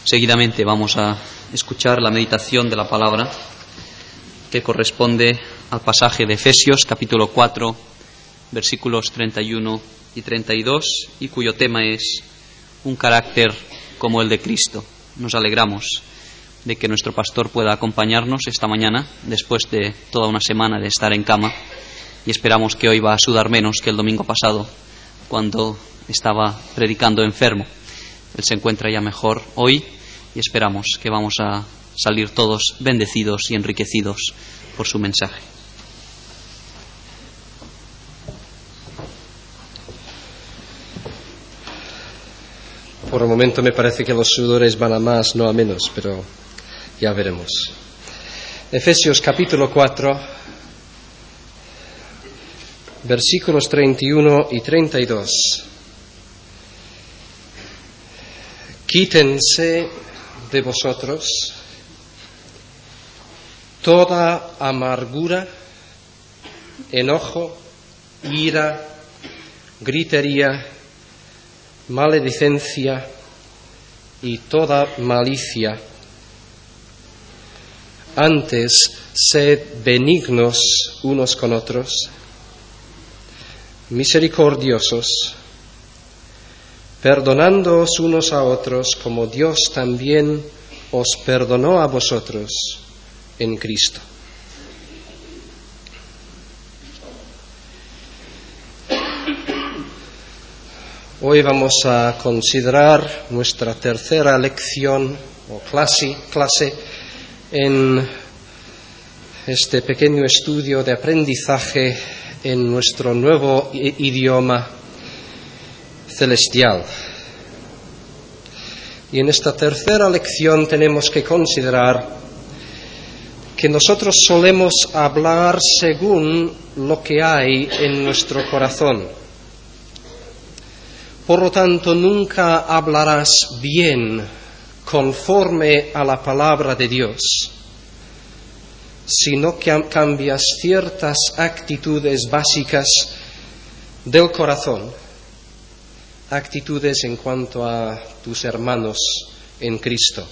Seguidamente vamos a escuchar la meditación de la palabra que corresponde al pasaje de Efesios capítulo 4, versículos 31 y 32, y cuyo tema es un carácter como el de Cristo. Nos alegramos de que nuestro pastor pueda acompañarnos esta mañana después de toda una semana de estar en cama, y esperamos que hoy va a sudar menos que el domingo pasado cuando estaba predicando enfermo. Él se encuentra ya mejor hoy y esperamos que vamos a salir todos bendecidos y enriquecidos por su mensaje. Por el momento me parece que los sudores van a más, no a menos, pero ya veremos. Efesios capítulo 4, versículos 31 y 32. Quítense de vosotros toda amargura, enojo, ira, gritería, maledicencia y toda malicia. Antes, sed benignos unos con otros, misericordiosos, perdonándoos unos a otros como Dios también os perdonó a vosotros en Cristo. Hoy vamos a considerar nuestra tercera lección o clase en este pequeño estudio de aprendizaje en nuestro nuevo idioma celestial. Y en esta tercera lección tenemos que considerar que nosotros solemos hablar según lo que hay en nuestro corazón. Por lo tanto, nunca hablarás bien conforme a la palabra de Dios, sino que cambias ciertas actitudes básicas del corazón, actitudes en cuanto a tus hermanos en Cristo.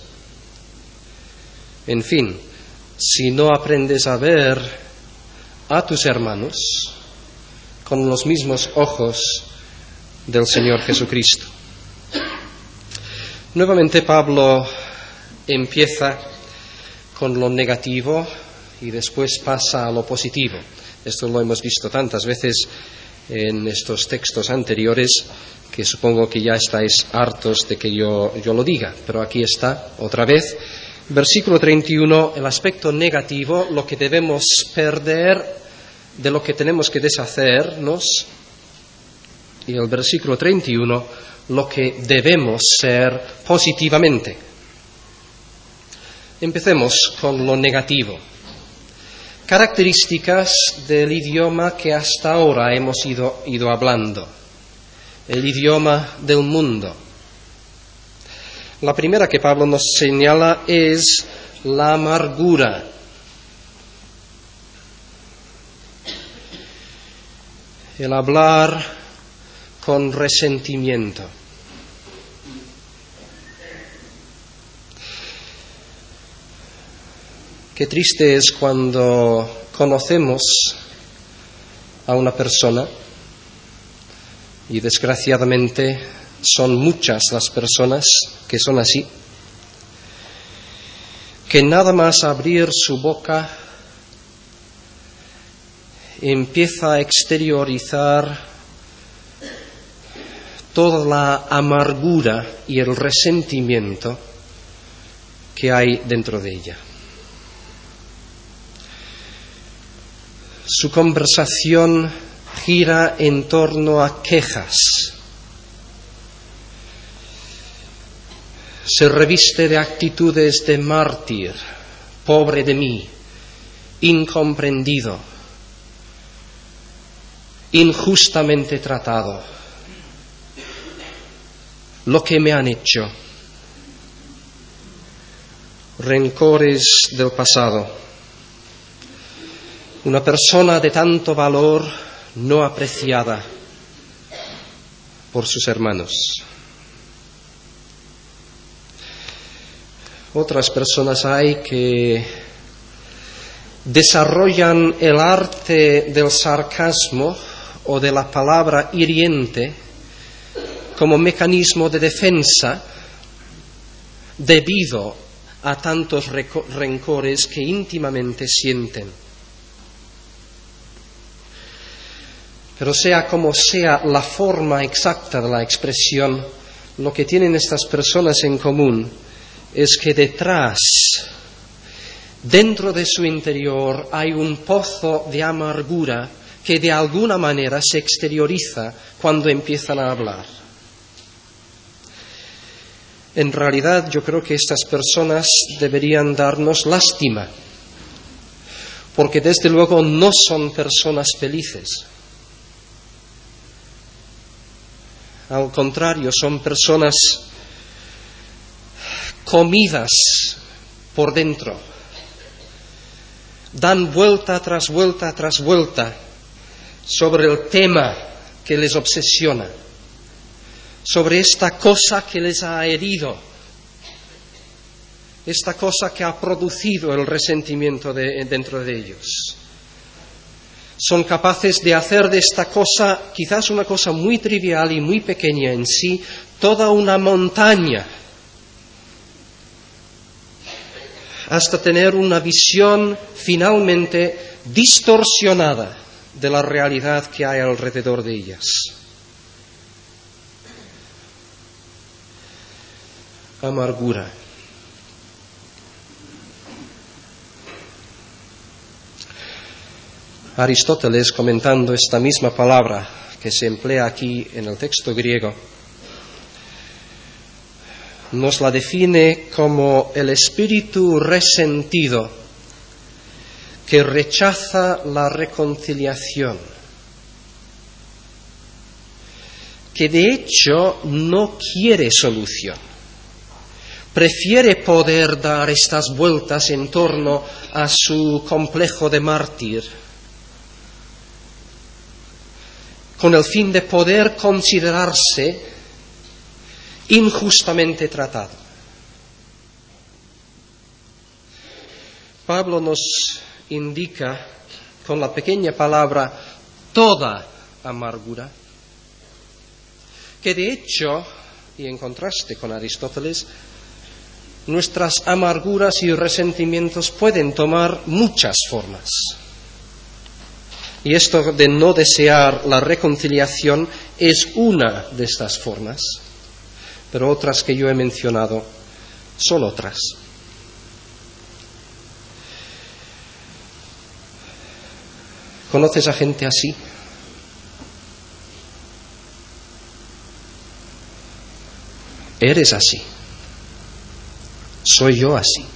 En fin, si no aprendes a ver a tus hermanos con los mismos ojos del Señor Jesucristo. Nuevamente Pablo empieza con lo negativo y después pasa a lo positivo. Esto lo hemos visto tantas veces en estos textos anteriores que supongo que ya estáis hartos de que yo lo diga, pero aquí está otra vez. Versículo 31, el aspecto negativo, lo que debemos perder, de lo que tenemos que deshacernos. Y el versículo 31, lo que debemos ser positivamente. Empecemos con lo negativo. Características del idioma que hasta ahora hemos ido hablando. El idioma del mundo. La primera que Pablo nos señala es la amargura. El hablar con resentimiento. Qué triste es cuando conocemos a una persona, y desgraciadamente son muchas las personas que son así, que nada más abrir su boca empieza a exteriorizar toda la amargura y el resentimiento que hay dentro de ella. Su conversación gira en torno a quejas. Se reviste de actitudes de mártir, pobre de mí, incomprendido, injustamente tratado, lo que me han hecho, rencores del pasado. Una persona de tanto valor no apreciada por sus hermanos. Otras personas hay que desarrollan el arte del sarcasmo o de la palabra hiriente como mecanismo de defensa debido a tantos rencores que íntimamente sienten. Pero sea como sea la forma exacta de la expresión, lo que tienen estas personas en común es que detrás, dentro de su interior, hay un pozo de amargura que de alguna manera se exterioriza cuando empiezan a hablar. En realidad, yo creo que estas personas deberían darnos lástima, porque desde luego no son personas felices. Al contrario, son personas comidas por dentro. Dan vuelta tras vuelta tras vuelta sobre el tema que les obsesiona, sobre esta cosa que les ha herido, esta cosa que ha producido el resentimiento dentro de ellos. Son capaces de hacer de esta cosa, quizás una cosa muy trivial y muy pequeña en sí, toda una montaña, hasta tener una visión finalmente distorsionada de la realidad que hay alrededor de ellas. Amargura. Aristóteles, comentando esta misma palabra que se emplea aquí en el texto griego, nos la define como el espíritu resentido que rechaza la reconciliación, que de hecho no quiere solución, prefiere poder dar estas vueltas en torno a su complejo de mártir, con el fin de poder considerarse injustamente tratado. Pablo nos indica con la pequeña palabra toda amargura, que de hecho, y en contraste con Aristóteles, nuestras amarguras y resentimientos pueden tomar muchas formas. Y esto de no desear la reconciliación es una de estas formas, pero otras que yo he mencionado son otras. ¿Conoces a gente así? Eres así. Soy yo así.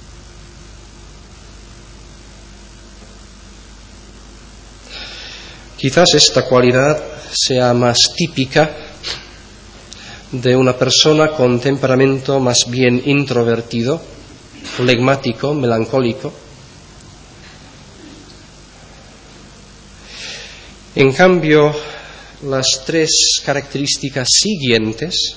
Quizás esta cualidad sea más típica de una persona con temperamento más bien introvertido, flegmático, melancólico. En cambio, las tres características siguientes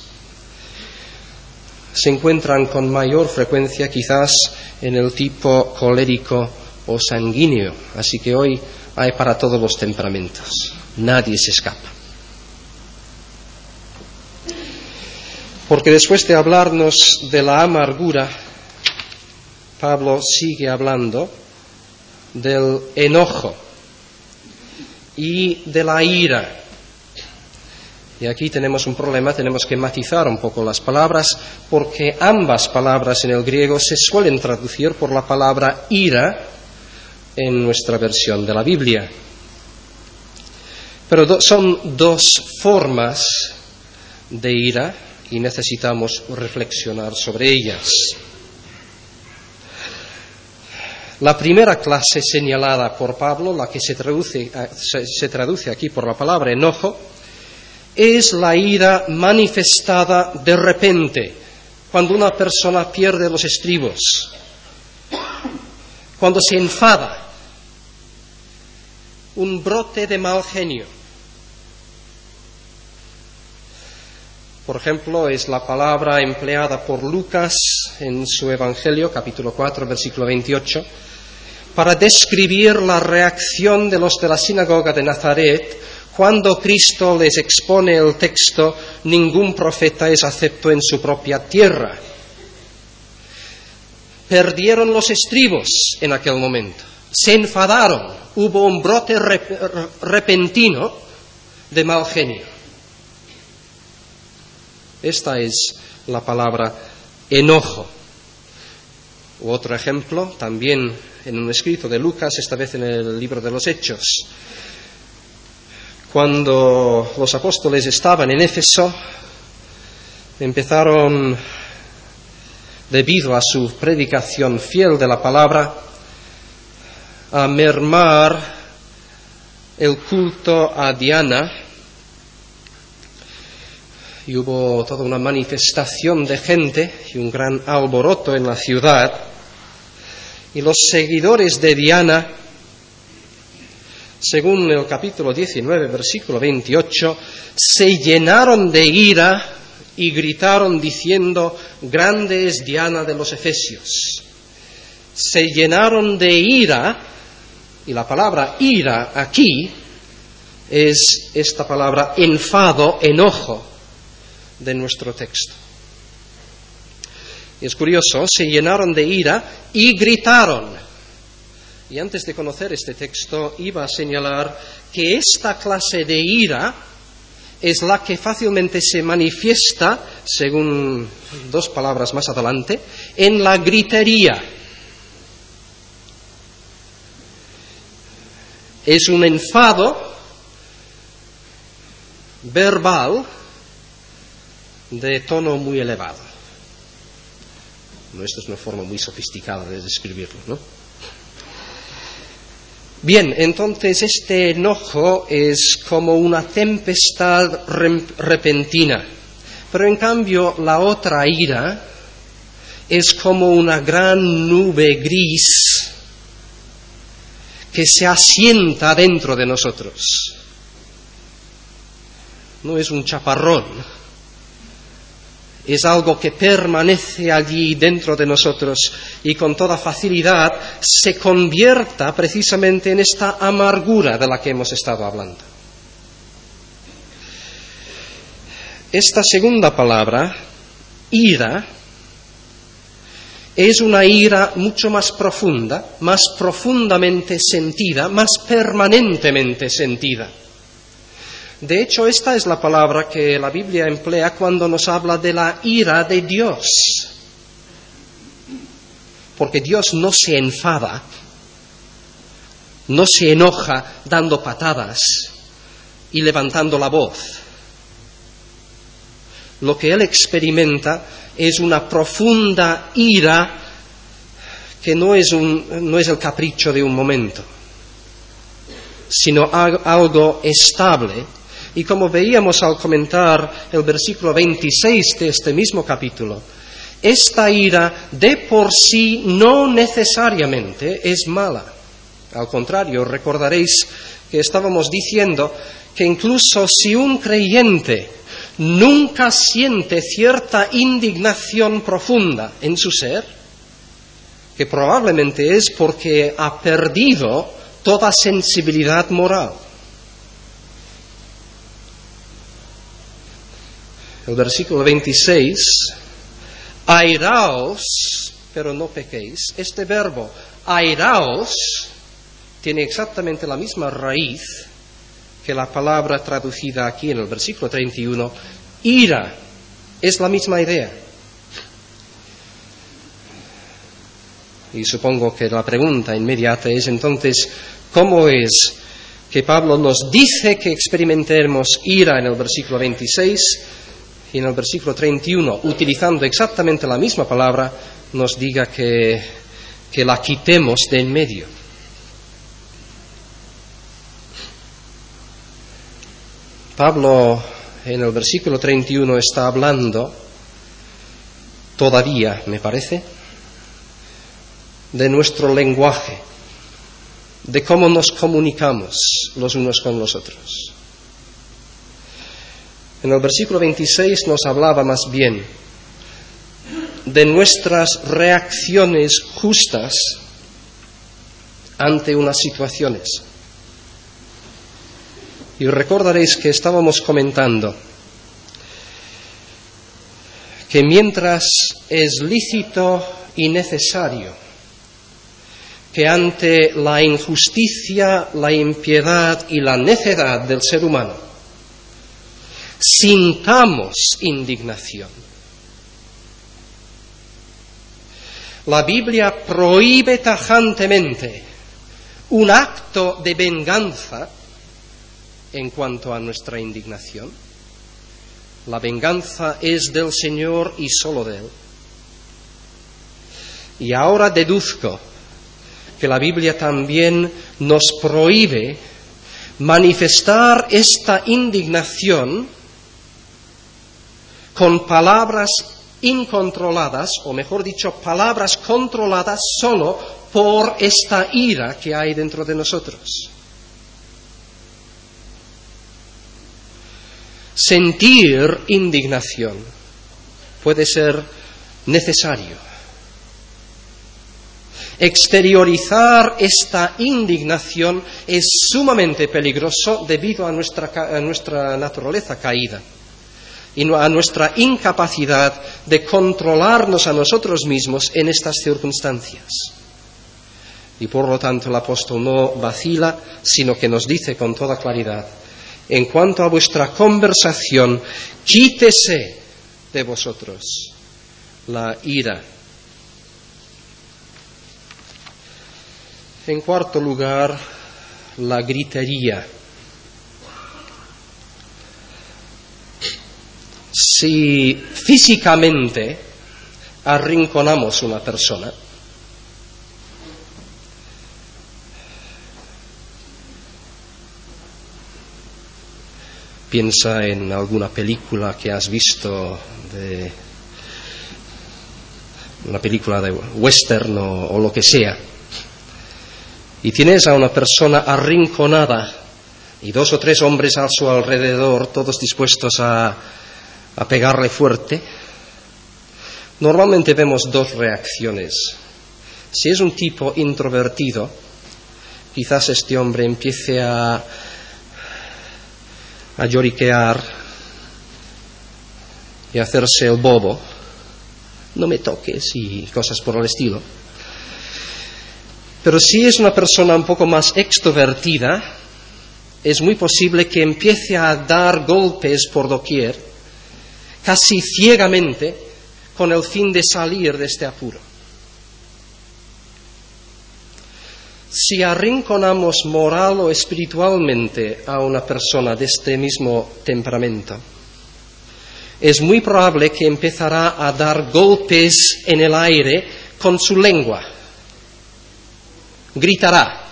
se encuentran con mayor frecuencia quizás en el tipo colérico o sanguíneo. Así que hoy hay para todos los temperamentos. Nadie se escapa. Porque después de hablarnos de la amargura, Pablo sigue hablando del enojo y de la ira. Y aquí tenemos un problema, tenemos que matizar un poco las palabras, porque ambas palabras en el griego se suelen traducir por la palabra ira en nuestra versión de la Biblia. Pero son dos formas de ira y necesitamos reflexionar sobre ellas. La primera clase señalada por Pablo, la que se traduce aquí por la palabra enojo, es la ira manifestada de repente, cuando una persona pierde los estribos, cuando se enfada, un brote de mal genio. Por ejemplo, es la palabra empleada por Lucas en su Evangelio, capítulo 4, versículo 28, para describir la reacción de los de la sinagoga de Nazaret cuando Cristo les expone el texto: ningún profeta es acepto en su propia tierra. Perdieron los estribos en aquel momento, se enfadaron, hubo un brote repentino de mal genio. Esta es la palabra enojo. Otro ejemplo, también en un escrito de Lucas, esta vez en el libro de los Hechos. Cuando los apóstoles estaban en Éfeso, empezaron, debido a su predicación fiel de la palabra, a mermar el culto a Diana, y hubo toda una manifestación de gente y un gran alboroto en la ciudad, y los seguidores de Diana, según el capítulo 19, versículo 28, se llenaron de ira y gritaron diciendo: grande es Diana de los Efesios. Se llenaron de ira, y la palabra ira aquí es esta palabra enfado, enojo de nuestro texto. Y es curioso, se llenaron de ira y gritaron. Y antes de conocer este texto iba a señalar que esta clase de ira es la que fácilmente se manifiesta, según dos palabras más adelante, en la gritería. Es un enfado verbal de tono muy elevado. No, esto es una forma muy sofisticada de describirlo, ¿no? Bien, entonces este enojo es como una tempestad repentina, pero en cambio la otra ira es como una gran nube gris que se asienta dentro de nosotros. No es un chaparrón, es algo que permanece allí dentro de nosotros y con toda facilidad se convierta precisamente en esta amargura de la que hemos estado hablando. Esta segunda palabra, ira, es una ira mucho más profunda, más profundamente sentida, más permanentemente sentida. De hecho, esta es la palabra que la Biblia emplea cuando nos habla de la ira de Dios. Porque Dios no se enfada, no se enoja dando patadas y levantando la voz. Lo que Él experimenta es una profunda ira que no es el capricho de un momento, sino algo estable. Y como veíamos al comentar el versículo 26 de este mismo capítulo, esta ira de por sí no necesariamente es mala. Al contrario, recordaréis que estábamos diciendo que incluso si un creyente nunca siente cierta indignación profunda en su ser, que probablemente es porque ha perdido toda sensibilidad moral. El versículo 26, airaos, pero no pequéis. Este verbo, airaos, tiene exactamente la misma raíz que la palabra traducida aquí en el versículo 31, ira. Es la misma idea. Y supongo que la pregunta inmediata es entonces, ¿cómo es que Pablo nos dice que experimentemos ira en el versículo 26 y en el versículo 31, utilizando exactamente la misma palabra, nos diga que la quitemos de en medio? Pablo en el versículo 31 está hablando, todavía me parece, de nuestro lenguaje, de cómo nos comunicamos los unos con los otros. En el versículo 26 nos hablaba más bien de nuestras reacciones justas ante unas situaciones. Y recordaréis que estábamos comentando que mientras es lícito y necesario que ante la injusticia, la impiedad y la necedad del ser humano sintamos indignación, la Biblia prohíbe tajantemente un acto de venganza en cuanto a nuestra indignación. La venganza es del Señor y solo de Él. Y ahora deduzco que la Biblia también nos prohíbe manifestar esta indignación con palabras incontroladas, o mejor dicho, palabras controladas solo por esta ira que hay dentro de nosotros. Sentir indignación puede ser necesario. Exteriorizar esta indignación es sumamente peligroso debido a nuestra naturaleza caída y a nuestra incapacidad de controlarnos a nosotros mismos en estas circunstancias. Y por lo tanto el apóstol no vacila, sino que nos dice con toda claridad: en cuanto a vuestra conversación, quítese de vosotros la ira. En cuarto lugar, la gritería. Si físicamente arrinconamos una persona, piensa en alguna película que has visto, una película de western o lo que sea, y tienes a una persona arrinconada y 2 o 3 hombres a su alrededor, todos dispuestos a pegarle fuerte, normalmente vemos 2 reacciones. Si es un tipo introvertido, quizás este hombre empiece a lloriquear y a hacerse el bobo, no me toques y cosas por el estilo. Pero si es una persona un poco más extrovertida, es muy posible que empiece a dar golpes por doquier, casi ciegamente, con el fin de salir de este apuro. Si arrinconamos moral o espiritualmente a una persona de este mismo temperamento, es muy probable que empezará a dar golpes en el aire con su lengua. Gritará.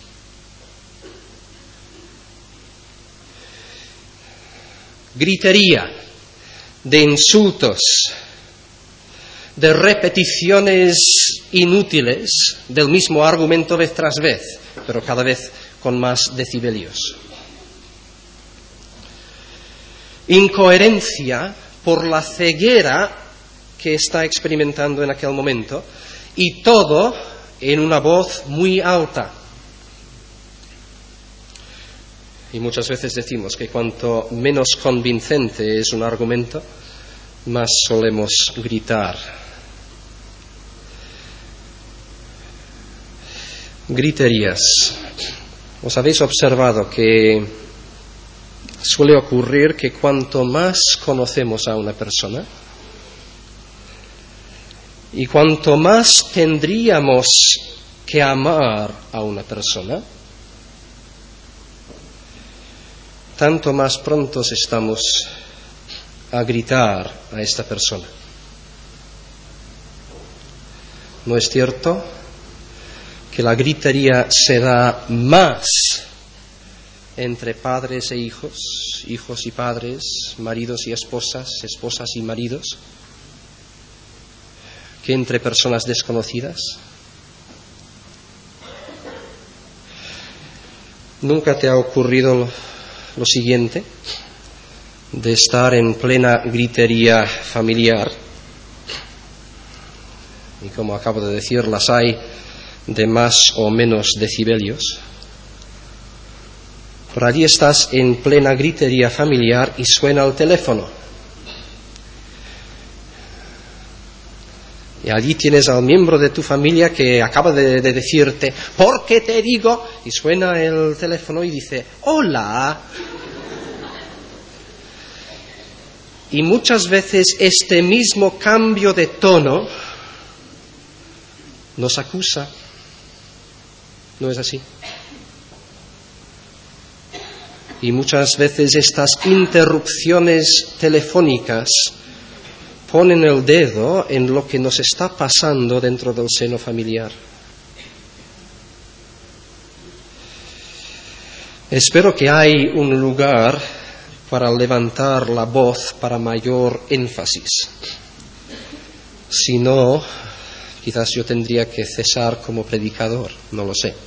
Gritería de insultos, de repeticiones inútiles del mismo argumento vez tras vez, pero cada vez con más decibelios. Incoherencia por la ceguera que está experimentando en aquel momento, y todo en una voz muy alta. Y muchas veces decimos que cuanto menos convincente es un argumento, más solemos gritar. Griterías. ¿Os habéis observado que suele ocurrir que cuanto más conocemos a una persona y cuanto más tendríamos que amar a una persona, tanto más prontos estamos a gritar a esta persona? ¿No es cierto que la gritería se da más entre padres e hijos, hijos y padres, maridos y esposas, esposas y maridos, que entre personas desconocidas? ¿Nunca te ha ocurrido lo siguiente? de estar en plena gritería familiar, y como acabo de decir, las hay de más o menos decibelios, pero allí estás en plena gritería familiar y suena el teléfono. Y allí tienes al miembro de tu familia que acaba de decirte, ¿por qué te digo? Y suena el teléfono y dice, hola. Y muchas veces este mismo cambio de tono nos acusa. ¿No es así? Y muchas veces estas interrupciones telefónicas ponen el dedo en lo que nos está pasando dentro del seno familiar. Espero que hay un lugar para levantar la voz para mayor énfasis. Si no, quizás yo tendría que cesar como predicador, no lo sé.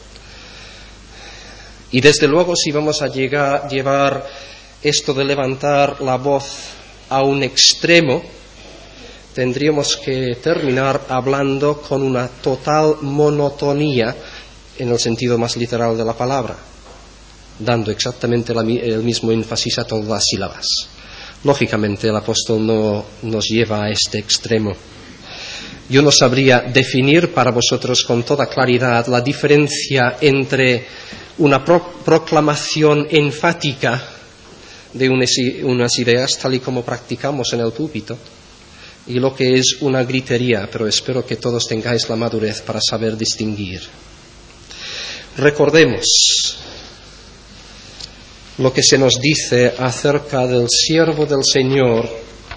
Y desde luego, si vamos a llevar esto de levantar la voz a un extremo, tendríamos que terminar hablando con una total monotonía en el sentido más literal de la palabra, dando exactamente el mismo énfasis a todas las sílabas. Lógicamente, el apóstol no nos lleva a este extremo. Yo no sabría definir para vosotros con toda claridad la diferencia entre una proclamación enfática de unas ideas tal y como practicamos en el púlpito y lo que es una gritería, pero espero que todos tengáis la madurez para saber distinguir. Recordemos lo que se nos dice acerca del siervo del Señor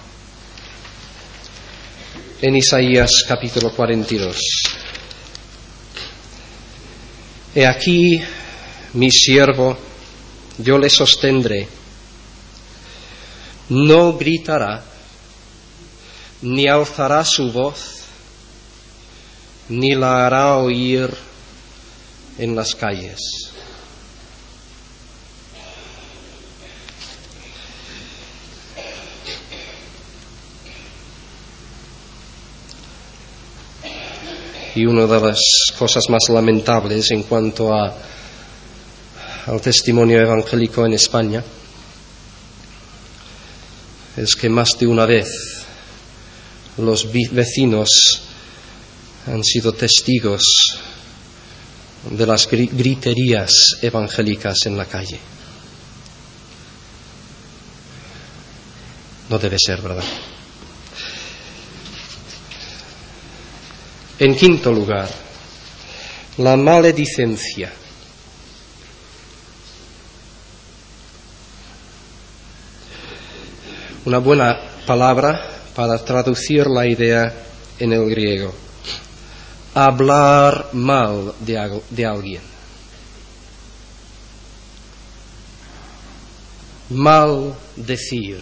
en Isaías capítulo 42. He aquí mi siervo, yo le sostendré, no gritará, ni alzará su voz, ni la hará oír en las calles. Y una de las cosas más lamentables en cuanto al testimonio evangélico en España es que más de una vez los vecinos han sido testigos de las griterías evangélicas en la calle. No debe ser, ¿verdad? En quinto lugar, la maledicencia. Una buena palabra para traducir la idea en el griego. Hablar mal de alguien. Maldecir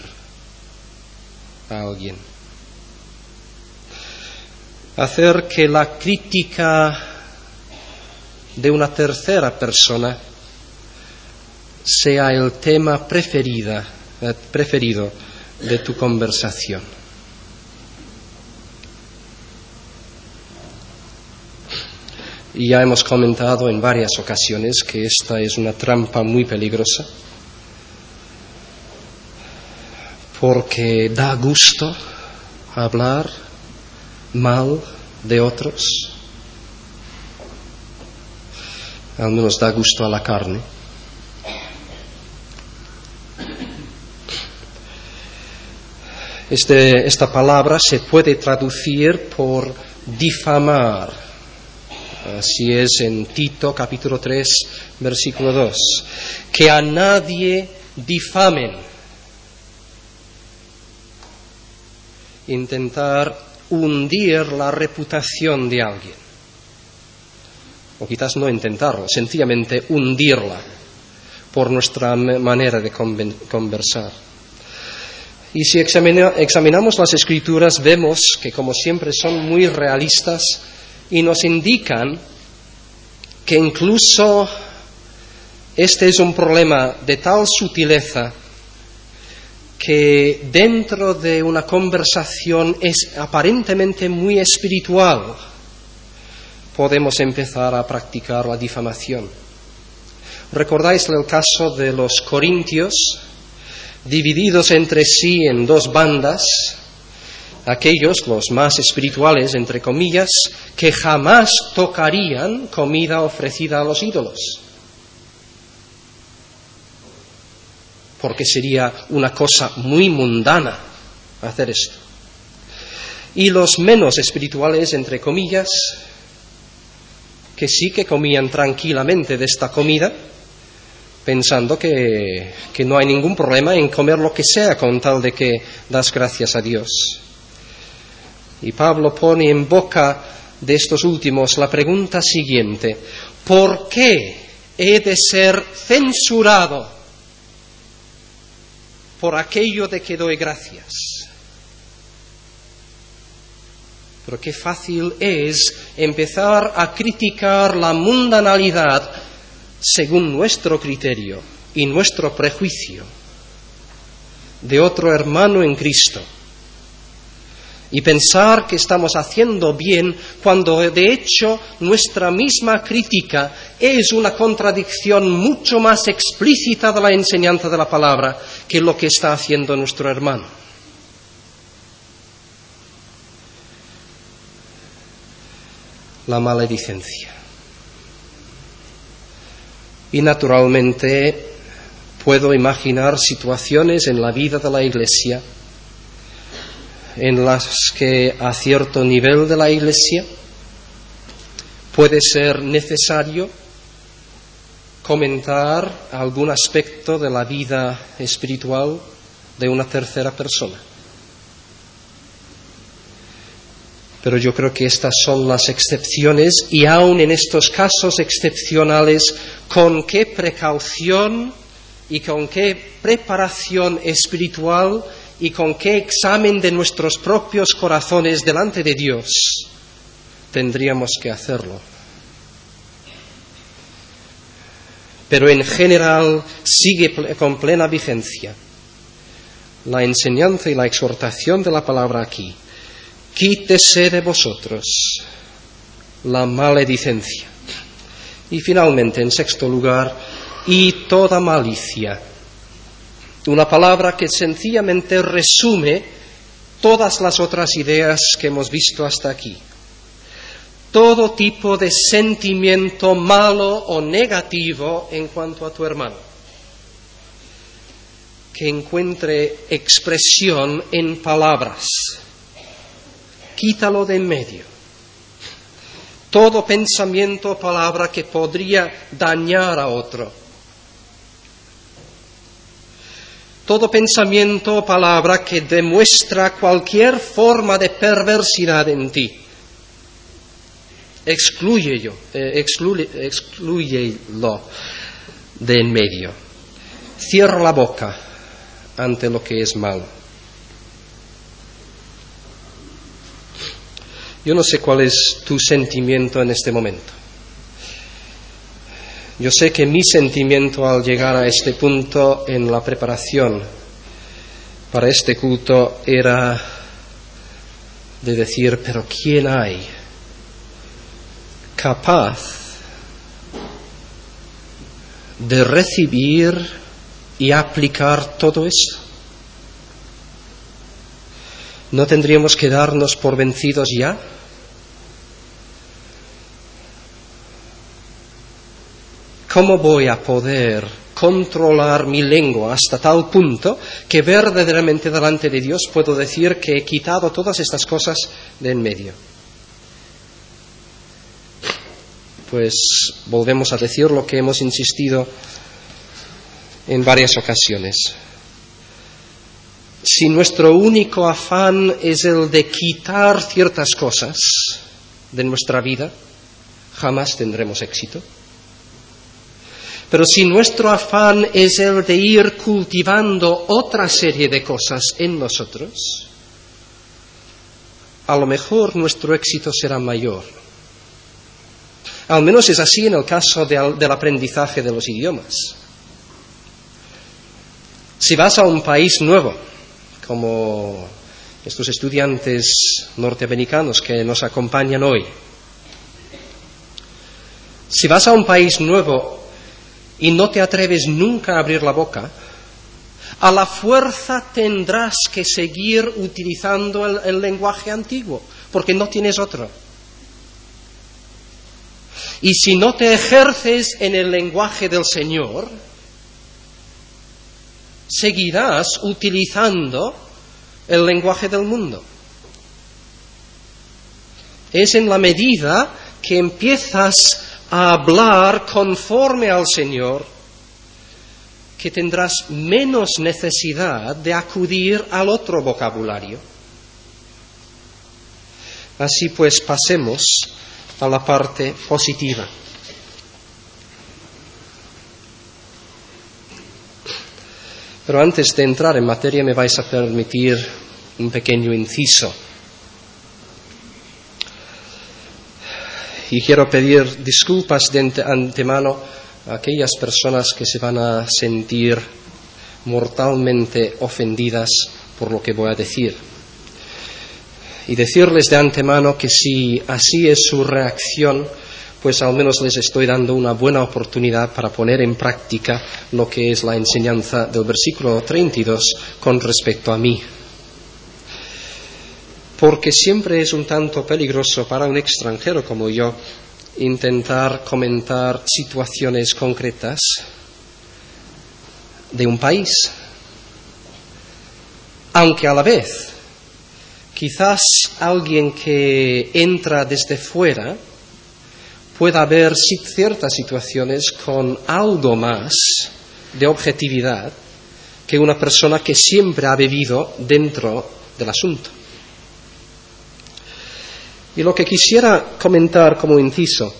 a alguien. Hacer que la crítica de una tercera persona sea el tema preferido de tu conversación. Y ya hemos comentado en varias ocasiones que esta es una trampa muy peligrosa, porque da gusto hablar mal de otros, al menos da gusto a la carne. Esta palabra se puede traducir por difamar. Así es en Tito capítulo 3 versículo 2. Que a nadie difamen. Intentar hundir la reputación de alguien. O quizás no intentarlo, sencillamente hundirla por nuestra manera de conversar. Y si examinamos las Escrituras, vemos que, como siempre, son muy realistas y nos indican que incluso este es un problema de tal sutileza que dentro de una conversación es aparentemente muy espiritual, podemos empezar a practicar la difamación. ¿Recordáis el caso de los corintios, divididos entre sí en dos bandas? Aquellos, los más espirituales, entre comillas, que jamás tocarían comida ofrecida a los ídolos, porque sería una cosa muy mundana hacer esto. Y los menos espirituales, entre comillas, que sí que comían tranquilamente de esta comida, pensando que no hay ningún problema en comer lo que sea con tal de que das gracias a Dios. Y Pablo pone en boca de estos últimos la pregunta siguiente: ¿por qué he de ser censurado por aquello de que doy gracias? Pero qué fácil es empezar a criticar la mundanalidad según nuestro criterio y nuestro prejuicio de otro hermano en Cristo, y pensar que estamos haciendo bien cuando de hecho nuestra misma crítica es una contradicción mucho más explícita de la enseñanza de la palabra que lo que está haciendo nuestro hermano. La maledicencia. Y naturalmente puedo imaginar situaciones en la vida de la Iglesia en las que a cierto nivel de la Iglesia puede ser necesario comentar algún aspecto de la vida espiritual de una tercera persona. Pero yo creo que estas son las excepciones, y aun en estos casos excepcionales, con qué precaución y con qué preparación espiritual y con qué examen de nuestros propios corazones delante de Dios tendríamos que hacerlo. Pero en general sigue con plena vigencia la enseñanza y la exhortación de la palabra aquí: quítese de vosotros la maledicencia. Y finalmente, en sexto lugar, y toda malicia. Una palabra que sencillamente resume todas las otras ideas que hemos visto hasta aquí. Todo tipo de sentimiento malo o negativo en cuanto a tu hermano, que encuentre expresión en palabras, quítalo de en medio. Todo pensamiento o palabra que podría dañar a otro, todo pensamiento o palabra que demuestra cualquier forma de perversidad en ti, exclúyelo de en medio. Cierra la boca ante lo que es malo. Yo no sé cuál es tu sentimiento en este momento. Yo sé que mi sentimiento al llegar a este punto en la preparación para este culto era de decir: pero ¿quién hay capaz de recibir y aplicar todo eso? ¿No tendríamos que darnos por vencidos ya? ¿Cómo voy a poder controlar mi lengua hasta tal punto que verdaderamente delante de Dios puedo decir que he quitado todas estas cosas de en medio? Pues volvemos a decir lo que hemos insistido en varias ocasiones. Si nuestro único afán es el de quitar ciertas cosas de nuestra vida, jamás tendremos éxito. Pero si nuestro afán es el de ir cultivando otra serie de cosas en nosotros, a lo mejor nuestro éxito será mayor. Al menos es así en el caso del aprendizaje de los idiomas. Si vas a un país nuevo, como estos estudiantes norteamericanos que nos acompañan hoy, si vas a un país nuevo y no te atreves nunca a abrir la boca, a la fuerza tendrás que seguir utilizando el lenguaje antiguo, porque no tienes otro. Y si no te ejerces en el lenguaje del Señor, seguirás utilizando el lenguaje del mundo. Es en la medida que empiezas a hablar conforme al Señor que tendrás menos necesidad de acudir al otro vocabulario. Así pues, pasemos a la parte positiva. Pero antes de entrar en materia me vais a permitir un pequeño inciso. Y quiero pedir disculpas de antemano a aquellas personas que se van a sentir mortalmente ofendidas por lo que voy a decir. Y decirles de antemano que si así es su reacción, pues al menos les estoy dando una buena oportunidad para poner en práctica lo que es la enseñanza del versículo 32 con respecto a mí. Porque siempre es un tanto peligroso para un extranjero como yo intentar comentar situaciones concretas de un país, aunque a la vez quizás alguien que entra desde fuera pueda ver ciertas situaciones con algo más de objetividad que una persona que siempre ha vivido dentro del asunto. Y lo que quisiera comentar como inciso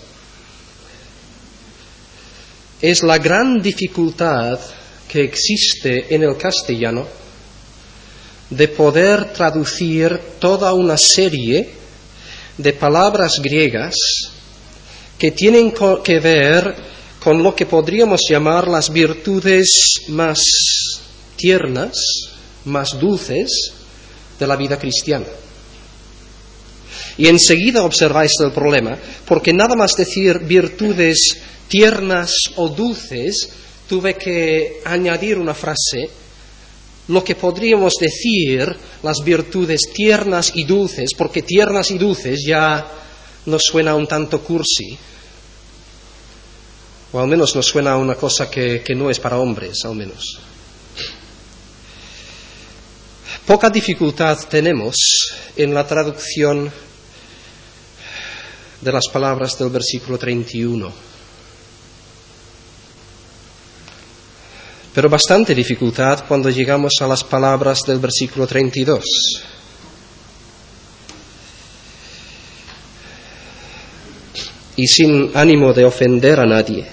es la gran dificultad que existe en el castellano de poder traducir toda una serie de palabras griegas que tienen que ver con lo que podríamos llamar las virtudes más tiernas, más dulces de la vida cristiana. Y enseguida observáis el problema, porque nada más decir virtudes tiernas o dulces, tuve que añadir una frase, lo que podríamos decir las virtudes tiernas y dulces, porque tiernas y dulces ya nos suena un tanto cursi, o al menos nos suena a una cosa que no es para hombres, al menos. Poca dificultad tenemos en la traducción de las palabras del versículo 31. Pero bastante dificultad cuando llegamos a las palabras del versículo 32. Y sin ánimo de ofender a nadie,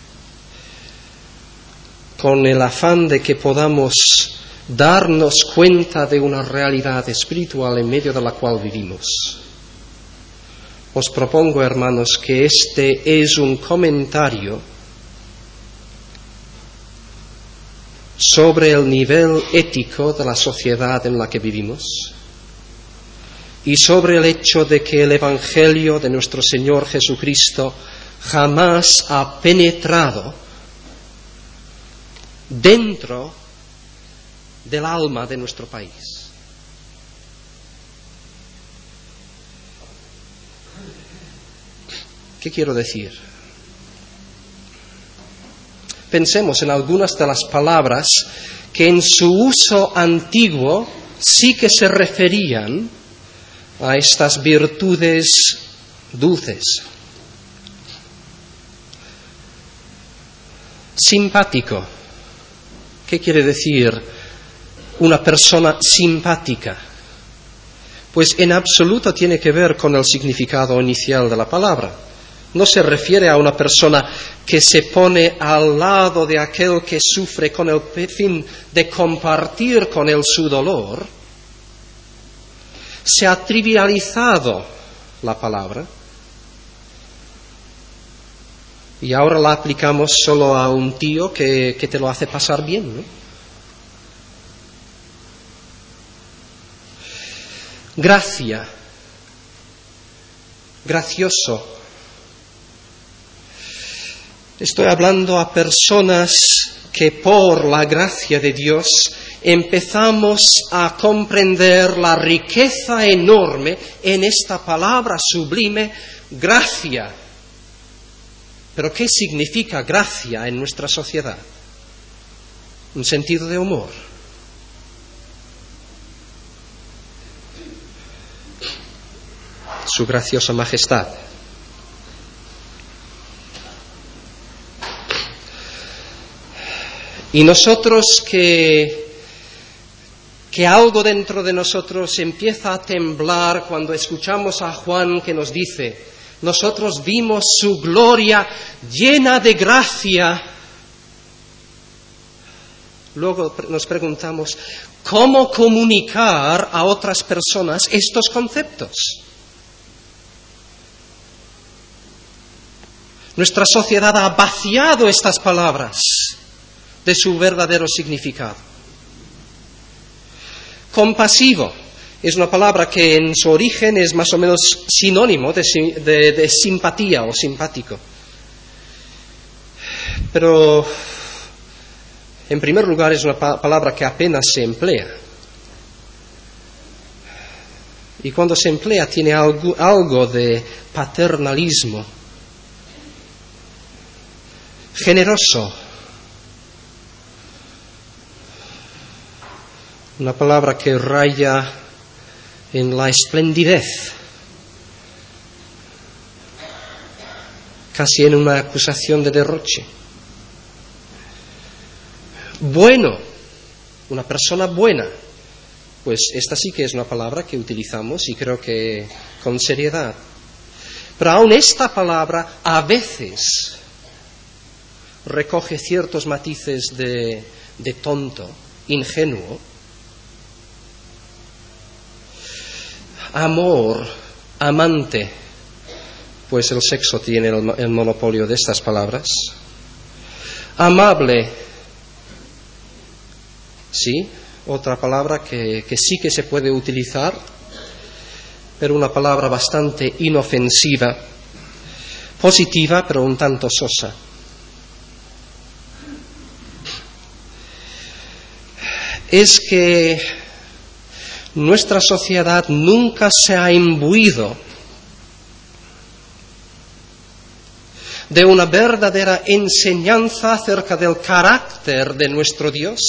con el afán de que podamos darnos cuenta de una realidad espiritual en medio de la cual vivimos, os propongo, hermanos, que este es un comentario sobre el nivel ético de la sociedad en la que vivimos y sobre el hecho de que el Evangelio de nuestro Señor Jesucristo jamás ha penetrado dentro del alma de nuestro país. ¿Qué quiero decir? Pensemos en algunas de las palabras que en su uso antiguo sí que se referían a estas virtudes dulces. Simpático. ¿Qué quiere decir una persona simpática? Pues en absoluto tiene que ver con el significado inicial de la palabra. No se refiere a una persona que se pone al lado de aquel que sufre con el fin de compartir con él su dolor. Se ha trivializado la palabra y ahora la aplicamos solo a un tío que te lo hace pasar bien, ¿no? gracia, gracioso. Estoy hablando a personas que por la gracia de Dios empezamos a comprender la riqueza enorme en esta palabra sublime, gracia. Pero ¿qué significa gracia en nuestra sociedad? Un sentido de humor. Su graciosa majestad. Y nosotros que algo dentro de nosotros empieza a temblar cuando escuchamos a Juan que nos dice, nosotros vimos su gloria llena de gracia. Luego nos preguntamos, ¿cómo comunicar a otras personas estos conceptos? Nuestra sociedad ha vaciado estas palabras de su verdadero significado. Compasivo es una palabra que en su origen es más o menos sinónimo de simpatía o simpático. Pero, en primer lugar, es una palabra que apenas se emplea. Y cuando se emplea tiene algo de paternalismo. Generoso. Una palabra que raya en la esplendidez, casi en una acusación de derroche. Bueno, una persona buena, pues esta sí que es una palabra que utilizamos y creo que con seriedad. Pero aún esta palabra a veces recoge ciertos matices de tonto, ingenuo. Amor, amante, pues el sexo tiene el monopolio de estas palabras. Amable, sí, otra palabra que sí que se puede utilizar, pero una palabra bastante inofensiva, positiva, pero un tanto sosa. Es que nuestra sociedad nunca se ha imbuido de una verdadera enseñanza acerca del carácter de nuestro Dios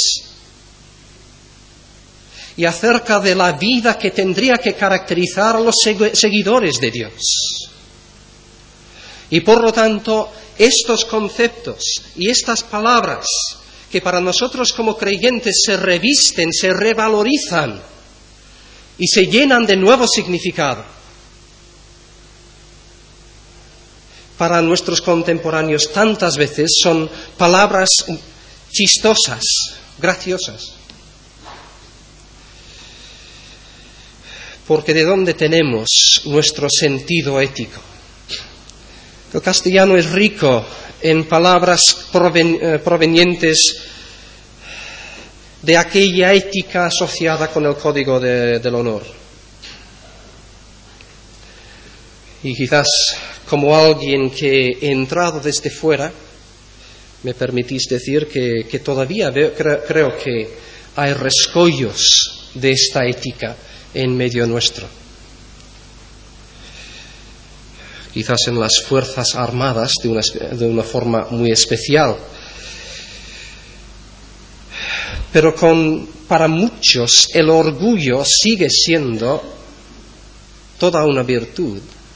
y acerca de la vida que tendría que caracterizar a los seguidores de Dios. Y por lo tanto, estos conceptos y estas palabras que para nosotros como creyentes se revisten, se revalorizan y se llenan de nuevo significado, para nuestros contemporáneos tantas veces son palabras chistosas, graciosas. Porque ¿de dónde tenemos nuestro sentido ético? El castellano es rico en palabras provenientes de aquella ética asociada con el código del honor. Y quizás como alguien que he entrado desde fuera, me permitís decir que todavía creo que hay rescollos de esta ética en medio nuestro. Quizás en las Fuerzas Armadas de una forma muy especial. Pero para muchos el orgullo sigue siendo toda una virtud.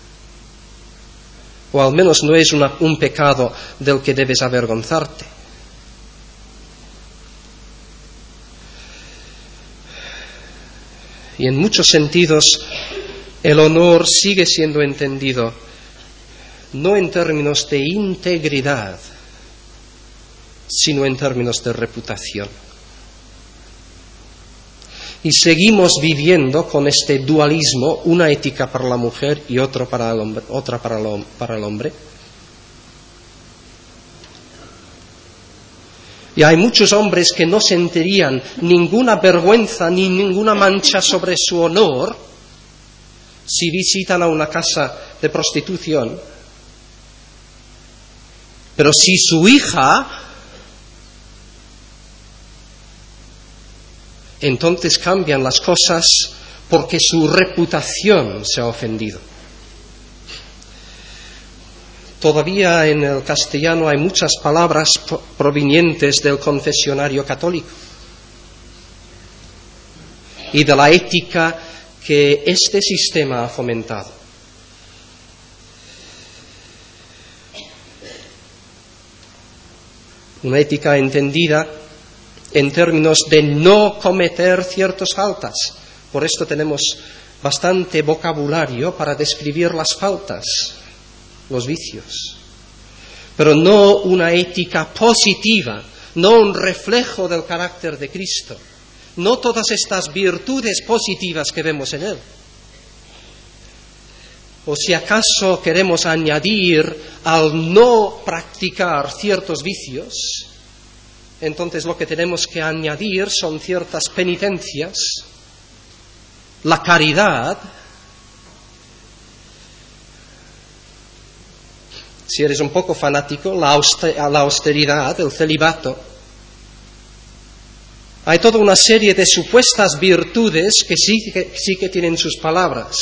O al menos no es un pecado del que debes avergonzarte. Y en muchos sentidos el honor sigue siendo entendido no en términos de integridad, sino en términos de reputación. Y seguimos viviendo con este dualismo, una ética para la mujer y otra para el hombre. Y hay muchos hombres que no sentirían ninguna vergüenza ni ninguna mancha sobre su honor si visitan a una casa de prostitución. Pero si su hija, entonces cambian las cosas porque su reputación se ha ofendido. Todavía en el castellano hay muchas palabras provenientes del confesionario católico y de la ética que este sistema ha fomentado. Una ética entendida en términos de no cometer ciertas faltas. Por esto tenemos bastante vocabulario para describir las faltas, los vicios. Pero no una ética positiva, no un reflejo del carácter de Cristo, no todas estas virtudes positivas que vemos en Él. O si acaso queremos añadir al no practicar ciertos vicios, entonces lo que tenemos que añadir son ciertas penitencias, la caridad. Si eres un poco fanático, la austeridad, el celibato. Hay toda una serie de supuestas virtudes que sí que tienen sus palabras.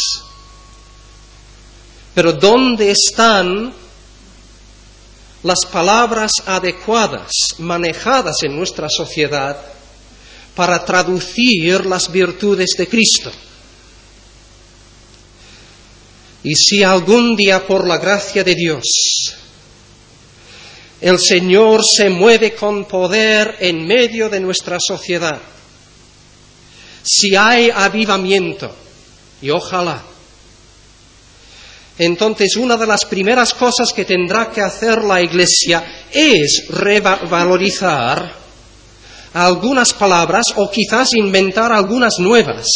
Pero ¿dónde están las palabras adecuadas, manejadas en nuestra sociedad, para traducir las virtudes de Cristo? Y si algún día, por la gracia de Dios, el Señor se mueve con poder en medio de nuestra sociedad, si hay avivamiento, y ojalá, entonces una de las primeras cosas que tendrá que hacer la Iglesia es revalorizar algunas palabras o quizás inventar algunas nuevas,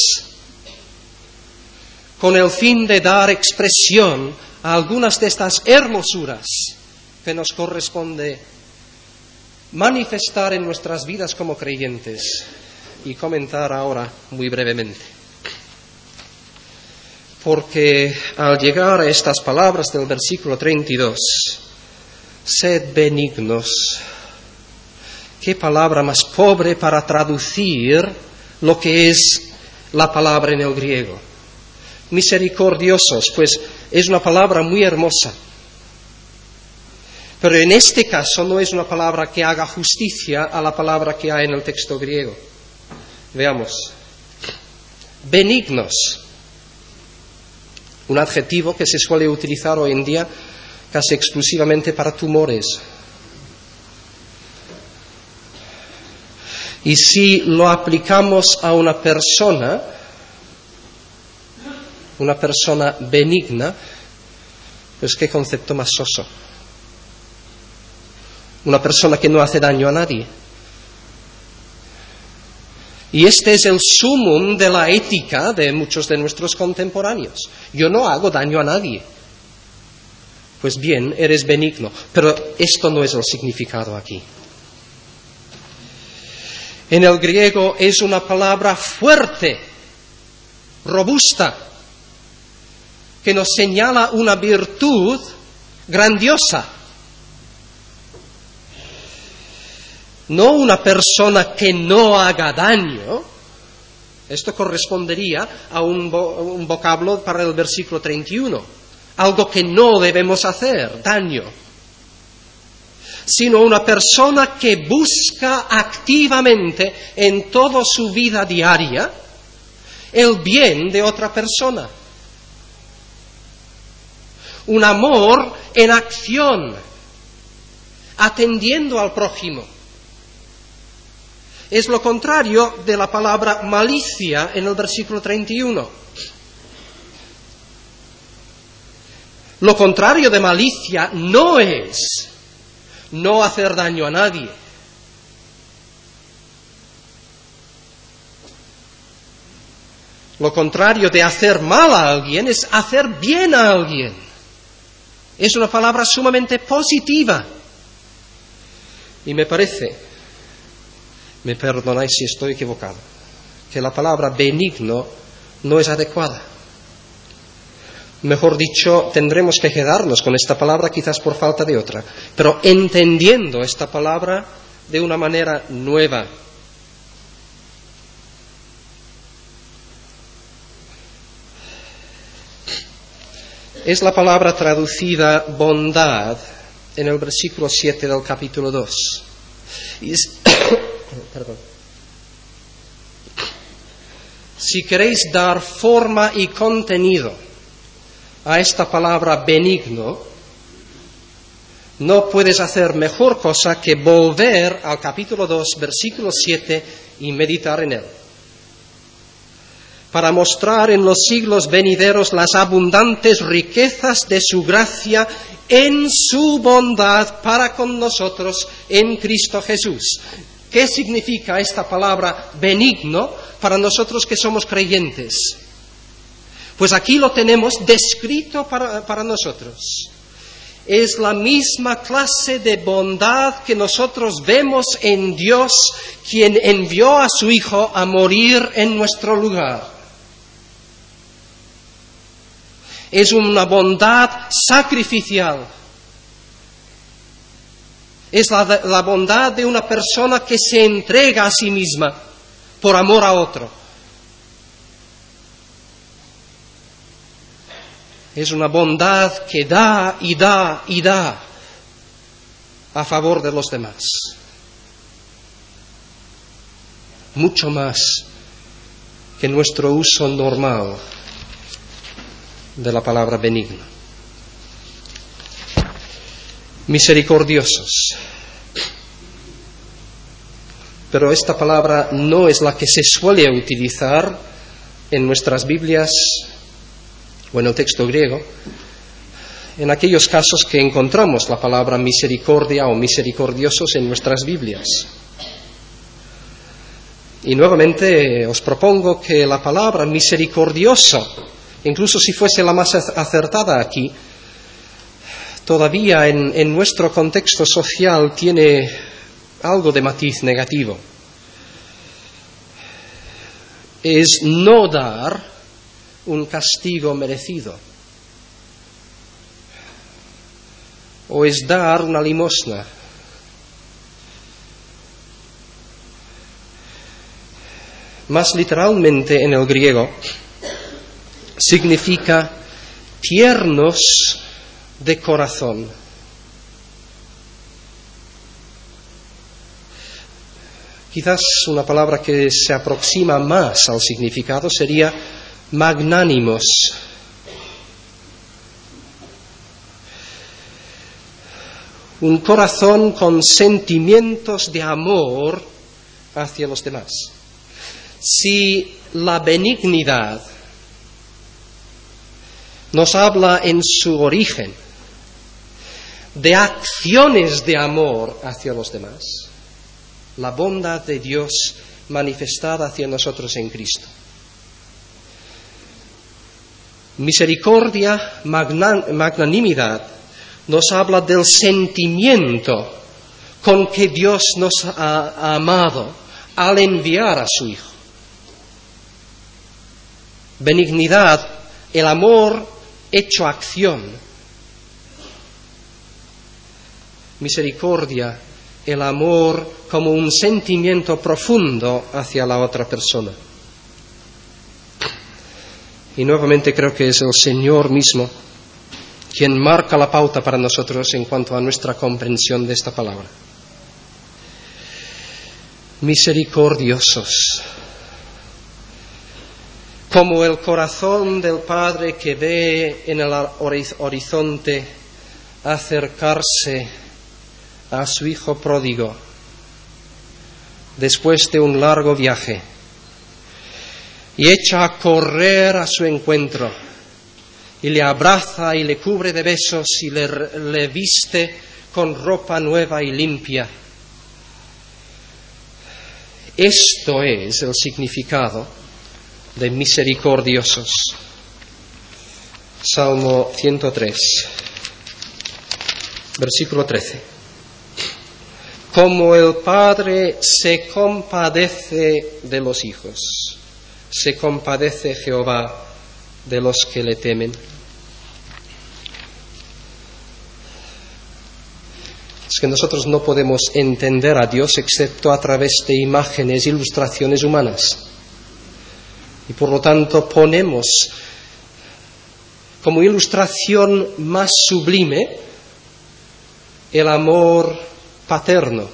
con el fin de dar expresión a algunas de estas hermosuras que nos corresponde manifestar en nuestras vidas como creyentes, y comentar ahora muy brevemente. Porque al llegar a estas palabras del versículo 32, sed benignos, qué palabra más pobre para traducir lo que es la palabra en el griego. Misericordiosos, pues es una palabra muy hermosa. Pero en este caso no es una palabra que haga justicia a la palabra que hay en el texto griego. Veamos. Benignos. Un adjetivo que se suele utilizar hoy en día casi exclusivamente para tumores. Y si lo aplicamos a una persona benigna, pues qué concepto más soso. Una persona que no hace daño a nadie. Y este es el sumum de la ética de muchos de nuestros contemporáneos. Yo no hago daño a nadie. Pues bien, eres benigno. Pero esto no es el significado aquí. En el griego es una palabra fuerte, robusta, que nos señala una virtud grandiosa. No una persona que no haga daño. Esto correspondería a un vocablo para el versículo 31. Algo que no debemos hacer, daño. Sino una persona que busca activamente en toda su vida diaria el bien de otra persona. Un amor en acción, atendiendo al prójimo. Es lo contrario de la palabra malicia en el versículo 31. Lo contrario de malicia no es no hacer daño a nadie. Lo contrario de hacer mal a alguien es hacer bien a alguien. Es una palabra sumamente positiva. Y me parece, me perdonáis si estoy equivocado, que la palabra benigno no es adecuada. Mejor dicho, tendremos que quedarnos con esta palabra quizás por falta de otra, pero entendiendo esta palabra de una manera nueva. Es la palabra traducida bondad en el versículo 7 del capítulo 2. Perdón. Si queréis dar forma y contenido a esta palabra benigno, no puedes hacer mejor cosa que volver al capítulo 2, versículo 7 y meditar en él, para mostrar en los siglos venideros las abundantes riquezas de su gracia en su bondad para con nosotros en Cristo Jesús. ¿Qué significa esta palabra benigno para nosotros que somos creyentes? Pues aquí lo tenemos descrito para nosotros. Es la misma clase de bondad que nosotros vemos en Dios, quien envió a su Hijo a morir en nuestro lugar. Es una bondad sacrificial. Es la bondad de una persona que se entrega a sí misma por amor a otro. Es una bondad que da y da y da a favor de los demás. Mucho más que nuestro uso normal de la palabra benigno. Misericordiosos. Pero esta palabra no es la que se suele utilizar en nuestras Biblias o en el texto griego, en aquellos casos que encontramos la palabra misericordia o misericordiosos en nuestras Biblias. Y nuevamente os propongo que la palabra misericordioso, incluso si fuese la más acertada aquí, todavía en nuestro contexto social tiene algo de matiz negativo. Es no dar un castigo merecido, o es dar una limosna. Más literalmente en el griego significa tiernos de corazón. Quizás una palabra que se aproxima más al significado sería magnánimos. Un corazón con sentimientos de amor hacia los demás. Si la benignidad nos habla en su origen de acciones de amor hacia los demás, la bondad de Dios manifestada hacia nosotros en Cristo. Misericordia, magnanimidad, nos habla del sentimiento con que Dios nos ha amado al enviar a su Hijo. Benignidad, el amor hecho acción. Misericordia, el amor como un sentimiento profundo hacia la otra persona. Y nuevamente creo que es el Señor mismo quien marca la pauta para nosotros en cuanto a nuestra comprensión de esta palabra. Misericordiosos, como el corazón del Padre que ve en el horizonte acercarse a su Hijo pródigo después de un largo viaje y echa a correr a su encuentro y le abraza y le cubre de besos y le viste con ropa nueva y limpia. Esto es el significado de misericordiosos. Salmo 103, versículo 13. Como el Padre se compadece de los hijos, se compadece Jehová de los que le temen. Es que nosotros no podemos entender a Dios excepto a través de imágenes, ilustraciones humanas. Y por lo tanto ponemos como ilustración más sublime el amor paterno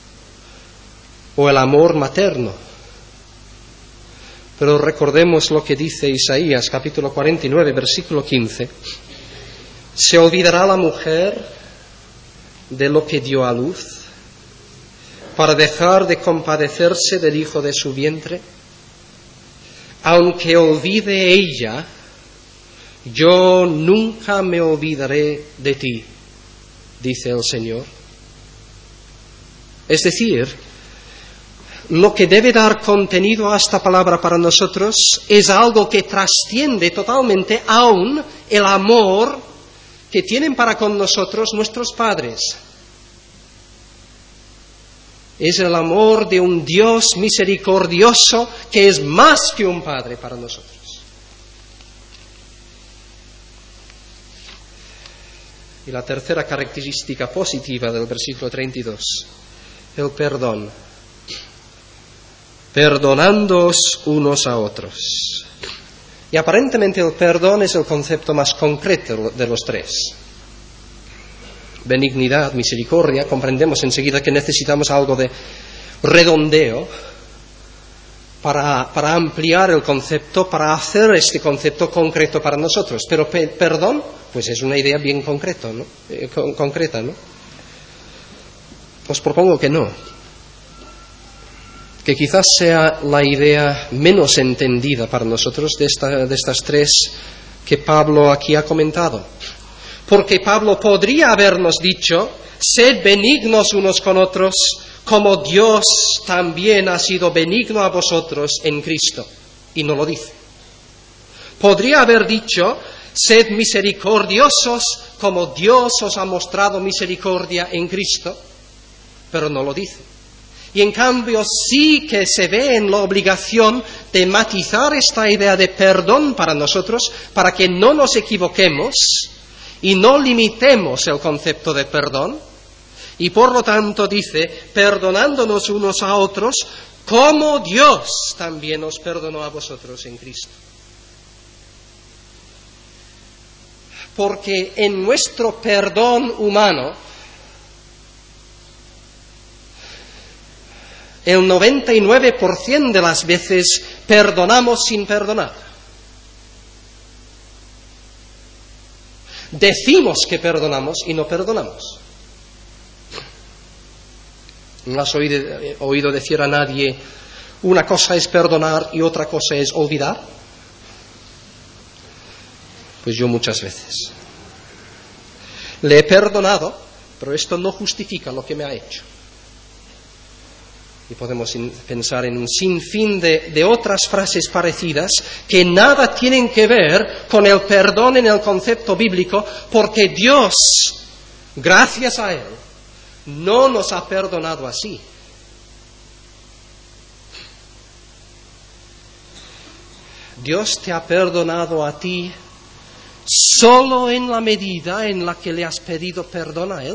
o el amor materno. Pero recordemos lo que dice Isaías, capítulo 49, versículo 15. ¿Se olvidará la mujer de lo que dio a luz para dejar de compadecerse del hijo de su vientre? Aunque olvide ella, yo nunca me olvidaré de ti, dice el Señor. Es decir, lo que debe dar contenido a esta palabra para nosotros es algo que trasciende totalmente aún el amor que tienen para con nosotros nuestros padres. Es el amor de un Dios misericordioso que es más que un padre para nosotros. Y la tercera característica positiva del versículo 32, el perdón. Perdonándoos unos a otros. Y aparentemente el perdón es el concepto más concreto de los tres. Benignidad, misericordia, comprendemos enseguida que necesitamos algo de redondeo para ampliar el concepto, para hacer este concepto concreto para nosotros. Pero perdón, pues es una idea bien concreta, ¿no? Os propongo que no. Que quizás sea la idea menos entendida para nosotros de estas tres que Pablo aquí ha comentado. Porque Pablo podría habernos dicho, sed benignos unos con otros, como Dios también ha sido benigno a vosotros en Cristo. Y no lo dice. Podría haber dicho, sed misericordiosos, como Dios os ha mostrado misericordia en Cristo, pero no lo dice. Y en cambio sí que se ve en la obligación de matizar esta idea de perdón para nosotros, para que no nos equivoquemos y no limitemos el concepto de perdón. Y por lo tanto dice, perdonándonos unos a otros, como Dios también os perdonó a vosotros en Cristo. Porque en nuestro perdón humano, el 99% de las veces perdonamos sin perdonar. Decimos que perdonamos y no perdonamos. ¿No has oído decir a nadie, una cosa es perdonar y otra cosa es olvidar? Pues yo muchas veces. Le he perdonado, pero esto no justifica lo que me ha hecho. Y podemos pensar en un sinfín de otras frases parecidas que nada tienen que ver con el perdón en el concepto bíblico, porque Dios, gracias a Él, no nos ha perdonado así. Dios te ha perdonado a ti solo en la medida en la que le has pedido perdón a Él.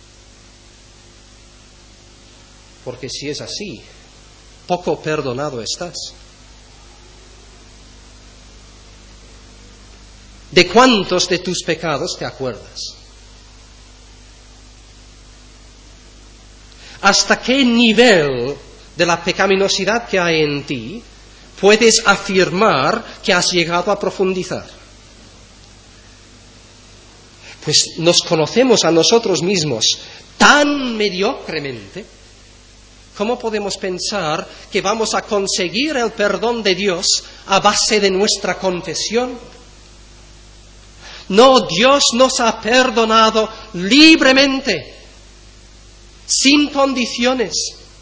Porque si es así, poco perdonado estás. ¿De cuántos de tus pecados te acuerdas? ¿Hasta qué nivel de la pecaminosidad que hay en ti puedes afirmar que has llegado a profundizar? Pues nos conocemos a nosotros mismos tan mediocremente. ¿Cómo podemos pensar que vamos a conseguir el perdón de Dios a base de nuestra confesión? No, Dios nos ha perdonado libremente, sin condiciones.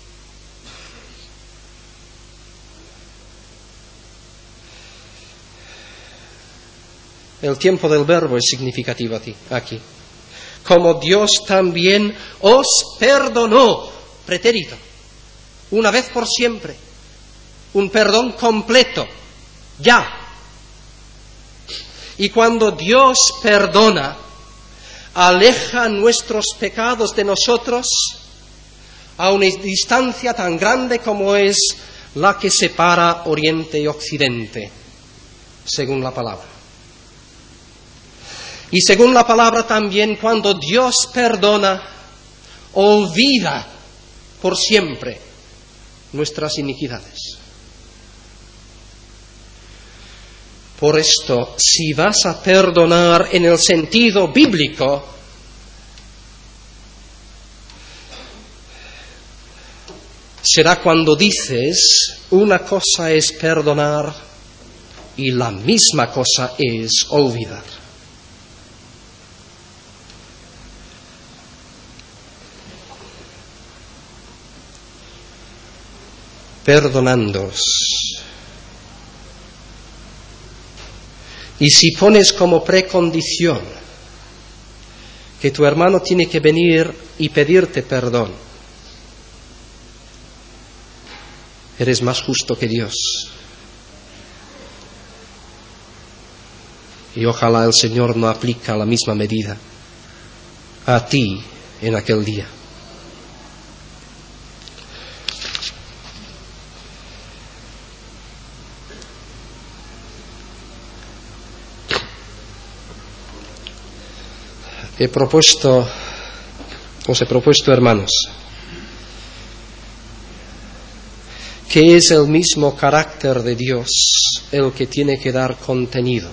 El tiempo del verbo es significativo aquí. Como Dios también os perdonó, pretérito. Una vez por siempre, un perdón completo, ya. Y cuando Dios perdona, aleja nuestros pecados de nosotros a una distancia tan grande como es la que separa Oriente y Occidente, según la palabra. Y según la palabra también, cuando Dios perdona, olvida por siempre nuestras iniquidades. Por esto, si vas a perdonar en el sentido bíblico, será cuando dices, una cosa es perdonar y la misma cosa es olvidar. Perdonándoos. Y si pones como precondición que tu hermano tiene que venir y pedirte perdón, eres más justo que Dios. Y ojalá el Señor no aplique la misma medida a ti en aquel día. Os he propuesto, hermanos, que es el mismo carácter de Dios el que tiene que dar contenido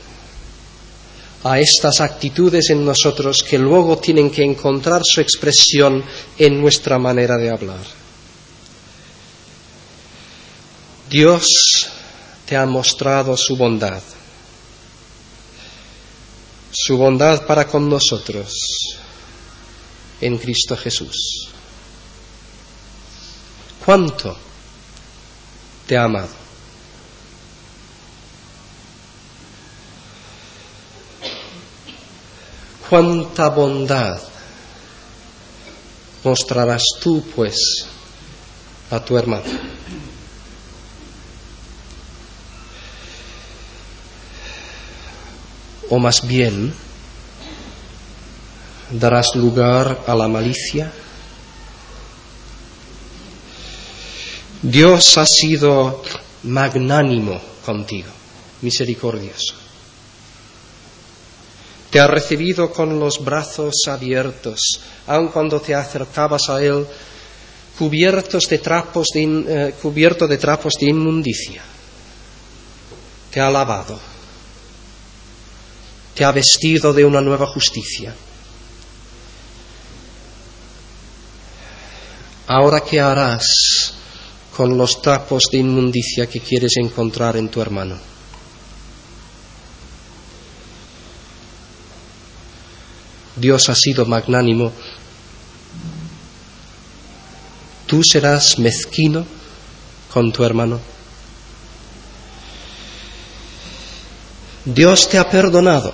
a estas actitudes en nosotros que luego tienen que encontrar su expresión en nuestra manera de hablar. Dios te ha mostrado su bondad para con nosotros en Cristo Jesús. ¿Cuánto te ha amado? ¿Cuánta bondad mostrarás tú, pues, a tu hermano? O más bien, darás lugar a la malicia. Dios ha sido magnánimo contigo, misericordioso. Te ha recibido con los brazos abiertos, aun cuando te acercabas a Él cubierto de trapos de inmundicia. Te ha lavado. Te ha vestido de una nueva justicia. Ahora, ¿qué harás con los trapos de inmundicia que quieres encontrar en tu hermano? Dios ha sido magnánimo. ¿Tú serás mezquino con tu hermano? Dios te ha perdonado,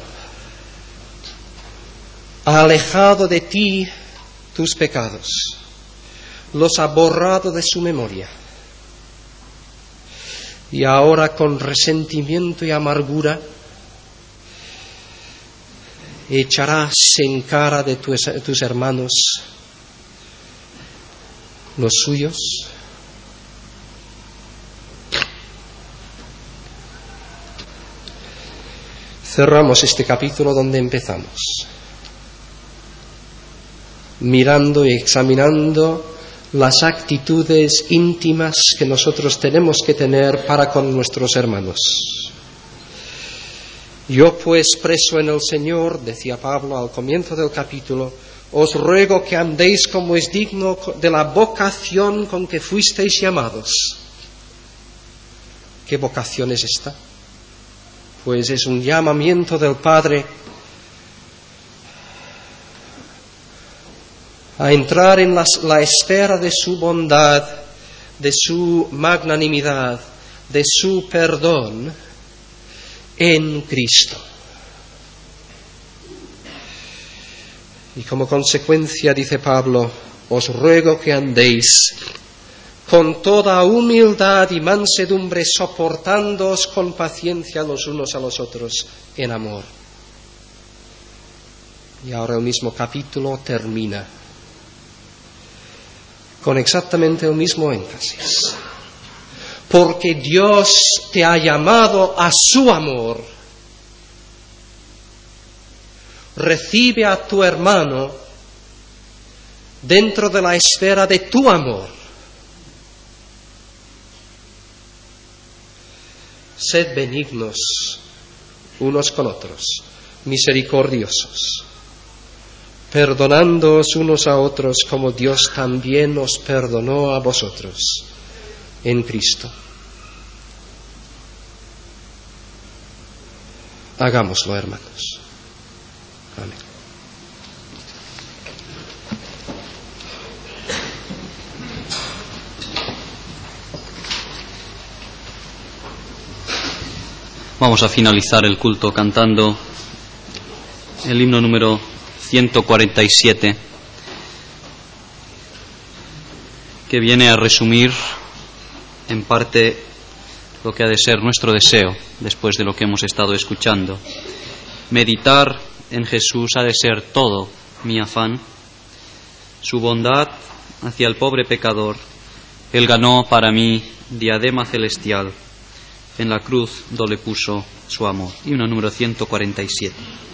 ha alejado de ti tus pecados, los ha borrado de su memoria. Y ahora, con resentimiento y amargura, echarás en cara de tus hermanos los suyos. Cerramos este capítulo donde empezamos, mirando y examinando las actitudes íntimas que nosotros tenemos que tener para con nuestros hermanos. Yo, pues, preso en el Señor, decía Pablo al comienzo del capítulo, os ruego que andéis como es digno de la vocación con que fuisteis llamados. ¿Qué vocación es esta? Pues es un llamamiento del Padre a entrar en la esfera de su bondad, de su magnanimidad, de su perdón en Cristo. Y como consecuencia, dice Pablo, os ruego que andéis con toda humildad y mansedumbre, soportándoos con paciencia los unos a los otros en amor. Y ahora el mismo capítulo termina con exactamente el mismo énfasis. Porque Dios te ha llamado a su amor. Recibe a tu hermano dentro de la esfera de tu amor. Sed benignos unos con otros, misericordiosos, perdonándoos unos a otros como Dios también os perdonó a vosotros en Cristo. Hagámoslo, hermanos. Amén. Vamos a finalizar el culto cantando el himno número 147, que viene a resumir en parte lo que ha de ser nuestro deseo después de lo que hemos estado escuchando. Meditar en Jesús ha de ser todo mi afán. Su bondad hacia el pobre pecador, Él ganó para mí diadema celestial. En la cruz donde puso su amor. Himno número 147.